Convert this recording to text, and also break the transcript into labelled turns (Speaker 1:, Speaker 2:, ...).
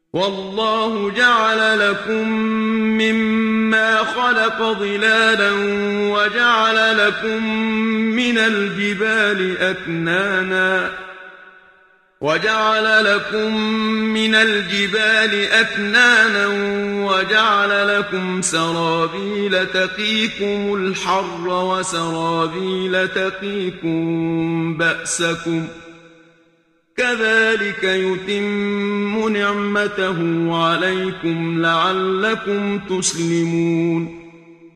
Speaker 1: والله جعل لكم مما خلق ظلالا وجعل لكم من الجبال أكنانا وجعل لكم سرابيل تقيكم الحر وسرابيل تقيكم بأسكم كذلك يتم نعمته عليكم لعلكم تسلمون